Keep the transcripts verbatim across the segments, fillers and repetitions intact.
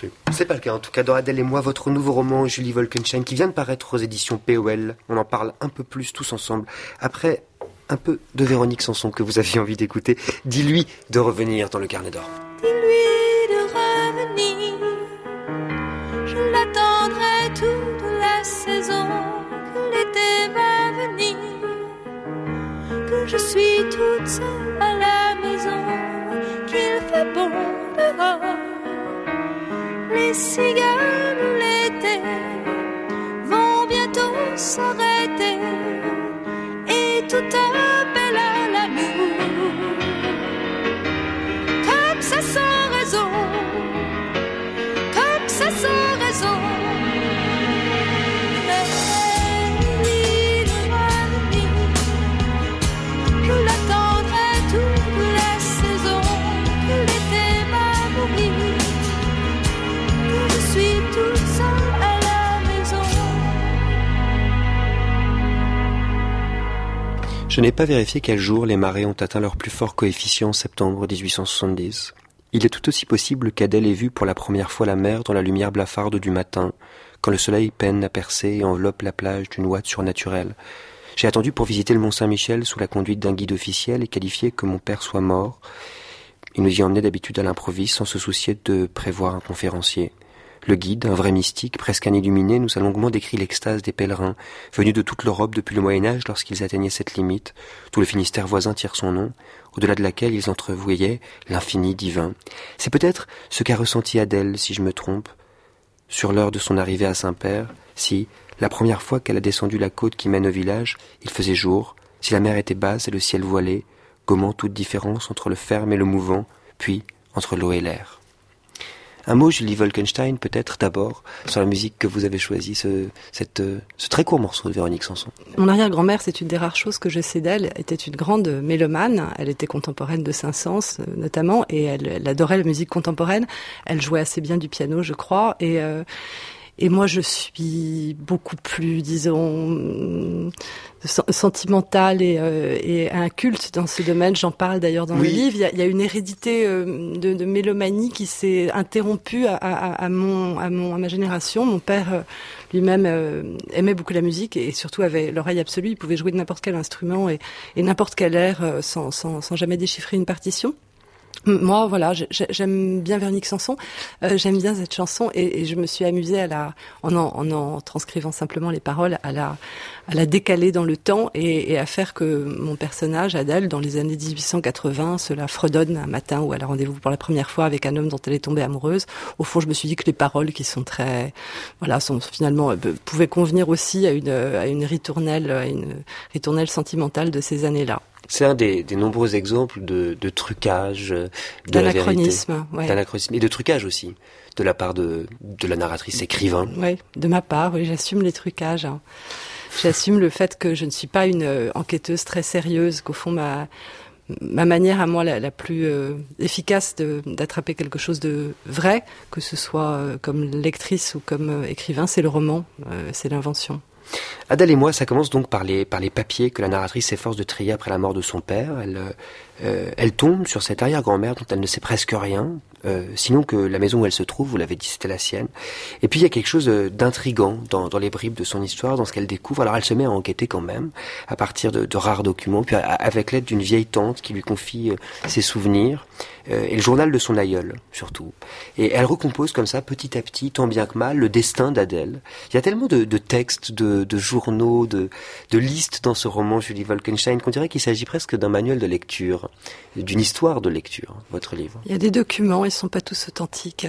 C'est pas le cas, en tout cas, dans Adèle et moi, votre nouveau roman, Julie Wolkenstein, qui vient de paraître aux éditions P O L. On en parle un peu plus tous ensemble. Après un peu de Véronique Sanson que vous aviez envie d'écouter, dis-lui de revenir dans le Carnet d'Or. Dis-lui de revenir, je l'attendrai toute la saison, que l'été va venir, que je suis toute seule à la maison, qu'il fait bon dehors. Les cigales de l'été vont bientôt s'arrêter et tout appelle à l'amour. Comme ça sans raison, comme ça sans raison. Lui de revenir, je l'attendrai toute la saison, que l'été va mourir, que je suis toute seule à la maison. Je n'ai pas vérifié quel jour les marées ont atteint leur plus fort coefficient en septembre dix-huit cent soixante-dix. Il est tout aussi possible qu'Adèle ait vu pour la première fois la mer dans la lumière blafarde du matin, quand le soleil peine à percer et enveloppe la plage d'une ouate surnaturelle. J'ai attendu pour visiter le Mont-Saint-Michel sous la conduite d'un guide officiel et qualifié que mon père soit mort. Il nous y emmenait d'habitude à l'improviste sans se soucier de prévoir un conférencier. Le guide, un vrai mystique, presque un illuminé, nous a longuement décrit l'extase des pèlerins, venus de toute l'Europe depuis le Moyen-Âge lorsqu'ils atteignaient cette limite. Tout le Finistère voisin tire son nom, au-delà de laquelle ils entrevoyaient l'infini divin. C'est peut-être ce qu'a ressenti Adèle, si je me trompe, sur l'heure de son arrivée à Saint-Père, si, la première fois qu'elle a descendu la côte qui mène au village, il faisait jour, si la mer était basse et le ciel voilé, gommant toute différence entre le ferme et le mouvant, puis entre l'eau et l'air. Un mot, Julie Wolkenstein, peut-être d'abord, sur la musique que vous avez choisie, ce, cette, ce très court morceau de Véronique Sanson. Mon arrière-grand-mère, c'est une des rares choses que je sais d'elle, était une grande mélomane. Elle était contemporaine de Saint-Saëns, notamment, et elle, elle adorait la musique contemporaine. Elle jouait assez bien du piano, je crois, et... Euh, Et moi, je suis beaucoup plus, disons, sentimentale et, euh, et inculte dans ce domaine. J'en parle d'ailleurs dans oui. le livre. Il y, a, il y a une hérédité euh, de, de mélomanie qui s'est interrompue à, à, à, mon, à, mon, à ma génération. Mon père euh, lui-même euh, aimait beaucoup la musique et surtout avait l'oreille absolue. Il pouvait jouer de n'importe quel instrument et, et n'importe quel air euh, sans, sans, sans jamais déchiffrer une partition. Moi, voilà, j'aime bien Véronique Sanson, euh, j'aime bien cette chanson et, et je me suis amusée à la, en en, en en transcrivant simplement les paroles, à la, à la décaler dans le temps et, et à faire que mon personnage, Adèle, dans les années dix-huit cent quatre-vingts, cela fredonne un matin où elle a rendez-vous pour la première fois avec un homme dont elle est tombée amoureuse. Au fond, je me suis dit que les paroles qui sont très, voilà, sont finalement, euh, pouvaient convenir aussi à une, à une ritournelle, à une ritournelle sentimentale de ces années-là. C'est un des, des nombreux exemples de, de trucage, de d'anachronisme, la vérité, ouais. d'anachronisme et de trucage aussi, de la part de, de la narratrice écrivain. Oui, de ma part, oui, j'assume les trucages. Hein. J'assume le fait que je ne suis pas une euh, enquêteuse très sérieuse, qu'au fond ma ma manière à moi la, la plus euh, efficace de, d'attraper quelque chose de vrai, que ce soit euh, comme lectrice ou comme euh, écrivain, c'est le roman, euh, c'est l'invention. Adèle et moi, ça commence donc par les, par les papiers que la narratrice s'efforce de trier après la mort de son père. Elle, euh, elle tombe sur cette arrière-grand-mère dont elle ne sait presque rien, euh, sinon que la maison où elle se trouve, vous l'avez dit, c'était la sienne. Et puis il y a quelque chose d'intriguant dans, dans les bribes de son histoire, dans ce qu'elle découvre. Alors elle se met à enquêter quand même, à partir de, de rares documents, puis à, avec l'aide d'une vieille tante qui lui confie euh, ses souvenirs, euh, et le journal de son aïeul, surtout. Et elle recompose comme ça, petit à petit, tant bien que mal, le destin d'Adèle. Il y a tellement de, de textes, de, de journaux, de, de listes dans ce roman, Julie Wolkenstein, qu'on dirait qu'il s'agit presque d'un manuel de lecture, d'une histoire de lecture, votre livre. Il y a des documents, ils ne sont pas tous authentiques.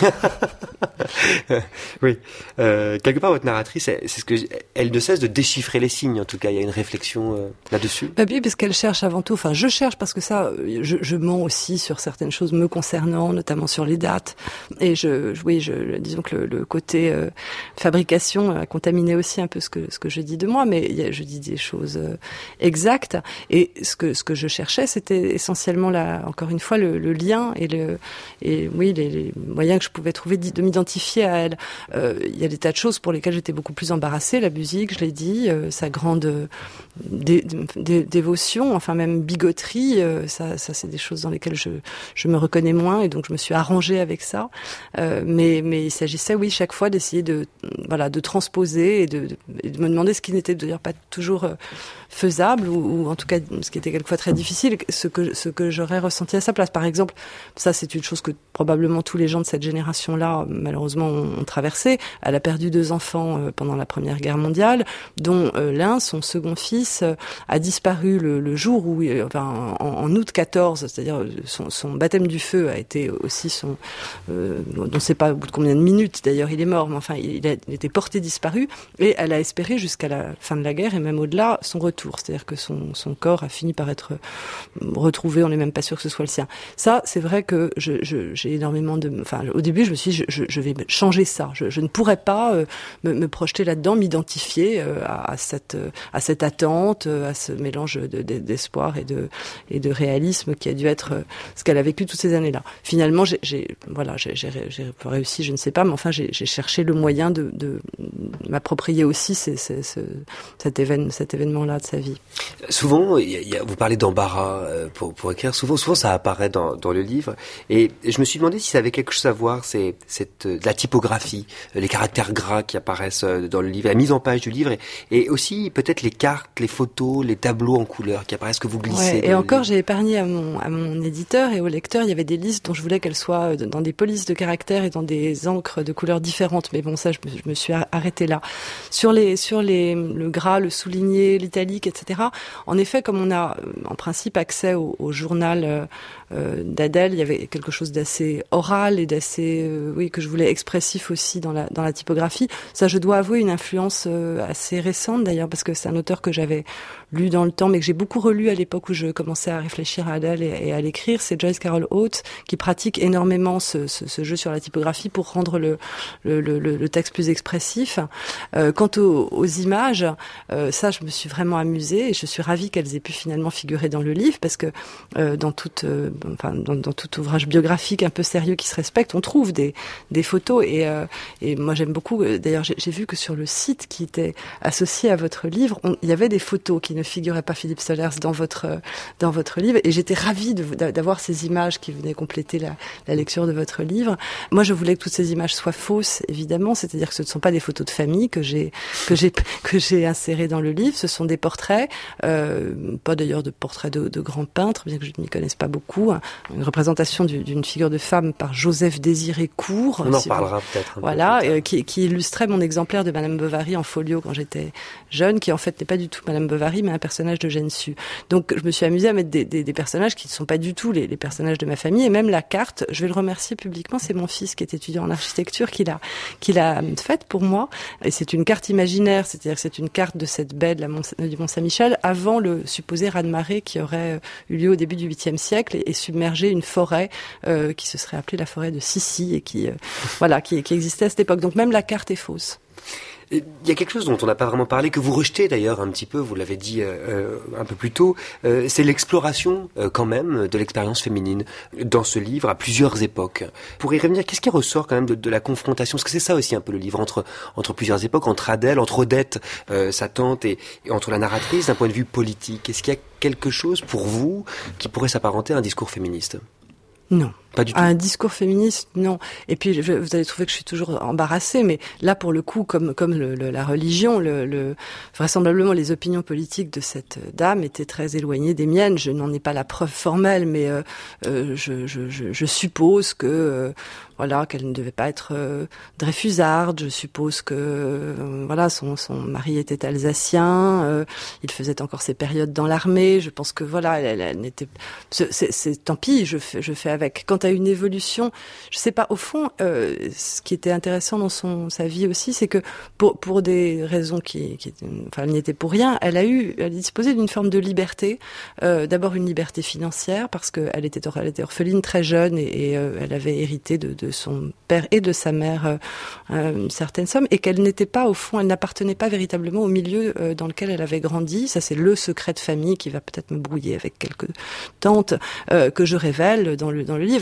Oui, euh, quelque part votre narratrice, c'est ce que elle ne cesse de déchiffrer les signes. En tout cas, il y a une réflexion euh, là-dessus. Bah oui, parce qu'elle cherche avant tout. Enfin, je cherche parce que ça, je, je mens aussi sur certaines choses me concernant, notamment sur les dates. Et je, oui, je, disons que le, le côté euh, fabrication a contaminé aussi un peu ce que ce que je dis de moi, mais je dis des choses euh, exactes. Et ce que ce que je cherchais, c'était essentiellement là, encore une fois, le, le lien et le et oui les, les moyens que je je pouvais trouver de m'identifier à elle. Euh, il y a des tas de choses pour lesquelles j'étais beaucoup plus embarrassée. La musique, je l'ai dit, euh, sa grande euh, dé, dé, dévotion, enfin même bigoterie, euh, ça, ça c'est des choses dans lesquelles je, je me reconnais moins et donc je me suis arrangée avec ça. Euh, mais, mais il s'agissait, oui, chaque fois d'essayer de, voilà, de transposer et de, de, et de me demander ce qui n'était d'ailleurs pas toujours euh, faisable ou, ou en tout cas ce qui était quelquefois très difficile, ce que, ce que j'aurais ressenti à sa place. Par exemple, ça c'est une chose que probablement tous les gens de cette génération-là, malheureusement, ont, ont traversé. Elle a perdu deux enfants euh, pendant la Première Guerre mondiale, dont euh, l'un, son second fils, euh, a disparu le, le jour où, euh, enfin, en, en août quatorze, c'est-à-dire son, son baptême du feu a été aussi son, euh, on ne sait pas au bout de combien de minutes, d'ailleurs il est mort, mais enfin il, a, il était porté disparu, et elle a espéré jusqu'à la fin de la guerre et même au-delà son retour, c'est-à-dire que son, son corps a fini par être retrouvé, on n'est même pas sûr que ce soit le sien. Ça, c'est vrai que je, je, j'ai énormément de, enfin au début je me suis dit, je, je, je vais changer ça, je, je ne pourrais pas euh, me, me projeter là-dedans, m'identifier euh, à, à cette à cette attente, à ce mélange de, de, d'espoir et de et de réalisme qui a dû être euh, ce qu'elle a vécu toutes ces années-là. Finalement, j'ai, j'ai voilà, j'ai, j'ai, j'ai réussi, je ne sais pas, mais enfin j'ai, j'ai cherché le moyen de, de m'approprier aussi ces, ces, ces, cet événement, cet événement-là de sa vie. Souvent, il y a, il y a, vous parlez d'embarras euh, pour, pour écrire. Souvent, souvent, ça apparaît dans, dans le livre. Et je me suis demandé si ça avait quelque chose à voir, c'est cette euh, la typographie, euh, les caractères gras qui apparaissent euh, dans le livre, la mise en page du livre, et, et aussi peut-être les cartes, les photos, les tableaux en couleur qui apparaissent que vous glissez. Ouais, et encore, j'ai épargné à mon à mon éditeur et au lecteur, il y avait des listes dont je voulais qu'elles soient dans des polices de caractères et dans des encres de couleurs différentes. Mais bon, ça, je me, je me suis arrêtée là. Sur les sur les le gras, le souligné, l'italique, et cetera. En effet, comme on a en principe accès au, au journal euh, euh, d'Adèle, il y avait quelque chose d'assez oral et d'assez, euh, oui, que je voulais expressif aussi dans la dans la typographie. Ça, je dois avouer une influence euh, assez récente d'ailleurs, parce que c'est un auteur que j'avais lu dans le temps, mais que j'ai beaucoup relu à l'époque où je commençais à réfléchir à Adèle et, et à l'écrire. C'est Joyce Carol Oates qui pratique énormément ce, ce, ce jeu sur la typographie pour rendre le, le, le, le texte plus expressif. Euh, quant aux, aux images, euh, ça, je me suis vraiment amusée et je suis ravie qu'elles aient pu finalement figurer dans le livre, parce que euh, dans toute, euh, enfin, dans, dans tout ouvrage biographique un peu sérieux qui se respecte, on trouve des, des photos et, euh, et moi j'aime beaucoup. D'ailleurs, j'ai, j'ai vu que sur le site qui était associé à votre livre, on, il y avait des photos qui ne figurait pas, Philippe Solers, dans votre dans votre livre, et j'étais ravie de, d'avoir ces images qui venaient compléter la, la lecture de votre livre. Moi, je voulais que toutes ces images soient fausses, évidemment, c'est-à-dire que ce ne sont pas des photos de famille que j'ai que j'ai que j'ai insérées dans le livre. Ce sont des portraits, euh, pas d'ailleurs de portraits de, de grands peintres, bien que je n'y connaisse pas beaucoup. Une représentation du, d'une figure de femme par Joseph Désiré Court. On en si parlera vous... peut-être. Un voilà, peu plus euh, qui, qui illustrait mon exemplaire de Madame Bovary en folio quand j'étais jeune, qui en fait n'est pas du tout Madame Bovary, mais un personnage de Jeanne Sue. Donc je me suis amusée à mettre des, des, des personnages qui ne sont pas du tout les, les personnages de ma famille, et même la carte, je vais le remercier publiquement, c'est mon fils qui est étudiant en architecture qui l'a, qui l'a faite pour moi, et c'est une carte imaginaire, c'est-à-dire que c'est une carte de cette baie de la Mont, du Mont-Saint-Michel avant le supposé raz-de-marée qui aurait eu lieu au début du huitième siècle et, et submergé une forêt euh, qui se serait appelée la forêt de Sissi et qui, euh, voilà, qui, qui existait à cette époque. Donc même la carte est fausse. Il y a quelque chose dont on n'a pas vraiment parlé, que vous rejetez d'ailleurs un petit peu, vous l'avez dit euh, un peu plus tôt, euh, c'est l'exploration euh, quand même de l'expérience féminine dans ce livre à plusieurs époques. Pour y revenir, qu'est-ce qui ressort quand même de, de la confrontation, parce que c'est ça aussi un peu le livre, entre entre plusieurs époques, entre Adèle, entre Odette, euh, sa tante, et, et entre la narratrice d'un point de vue politique. Est-ce qu'il y a quelque chose pour vous qui pourrait s'apparenter à un discours féministe ? Non. Pas du tout. Un discours féministe, non. Et puis je, vous allez trouver que je suis toujours embarrassée, mais là pour le coup, comme comme le, le, la religion, le, le, vraisemblablement les opinions politiques de cette dame étaient très éloignées des miennes. Je n'en ai pas la preuve formelle, mais euh, euh, je, je, je, je suppose que euh, voilà qu'elle ne devait pas être euh, dreyfusarde. Je suppose que euh, voilà son son mari était alsacien. Euh, il faisait encore ses périodes dans l'armée. Je pense que voilà, elle, elle, elle n'était. C'est, c'est, c'est tant pis. Je fais je fais avec. Quant à une évolution, je sais pas, au fond, euh, ce qui était intéressant dans son sa vie aussi, c'est que pour pour des raisons qui, qui enfin, elle n'y était pour rien, elle a eu, elle disposait d'une forme de liberté. Euh, d'abord une liberté financière parce que elle était elle était orpheline très jeune et, et euh, elle avait hérité de, de son père et de sa mère euh, une certaine somme, et qu'elle n'était pas au fond, elle n'appartenait pas véritablement au milieu euh, dans lequel elle avait grandi. Ça, c'est le secret de famille qui va peut-être me brouiller avec quelques tantes euh, que je révèle dans le dans le livre.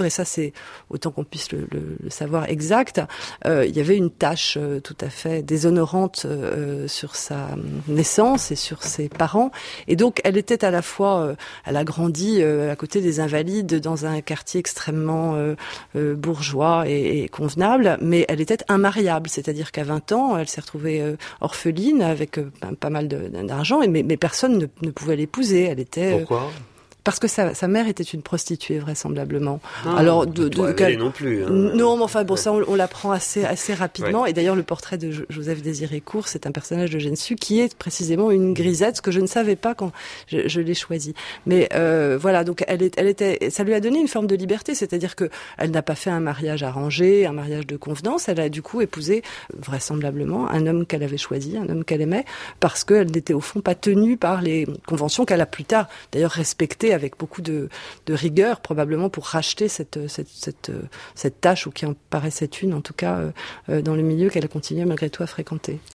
et ça c'est autant qu'on puisse le, le, le savoir exact, euh, il y avait une tâche euh, tout à fait déshonorante euh, sur sa naissance et sur ses parents, et donc elle était à la fois, euh, elle a grandi euh, à côté des Invalides dans un quartier extrêmement euh, euh, bourgeois et, et convenable, mais elle était immariable, c'est-à-dire qu'à vingt ans, elle s'est retrouvée euh, orpheline avec euh, pas mal de, d'argent, mais, mais personne ne, ne pouvait l'épouser. Elle était. Pourquoi ? euh, Parce que sa, sa mère était une prostituée, vraisemblablement. Ah, Alors, de, de, de non plus. Hein. Non, mais enfin, bon, ça, on, on l'apprend assez, assez rapidement. Ouais. Et d'ailleurs, le portrait de Joseph Désiré Court, c'est un personnage de Gensu qui est précisément une grisette, ce que je ne savais pas quand je, je l'ai choisi. Mais euh, voilà, donc elle, est, elle était, ça lui a donné une forme de liberté, c'est-à-dire que elle n'a pas fait un mariage arrangé, un mariage de convenance. Elle a du coup épousé, vraisemblablement, un homme qu'elle avait choisi, un homme qu'elle aimait, parce qu'elle n'était au fond pas tenue par les conventions qu'elle a plus tard, d'ailleurs, respectées avec beaucoup de, de rigueur, probablement pour racheter cette, cette, cette, cette tâche, ou qui en paraissait une, en tout cas, euh, dans le milieu qu'elle a continué malgré tout à fréquenter.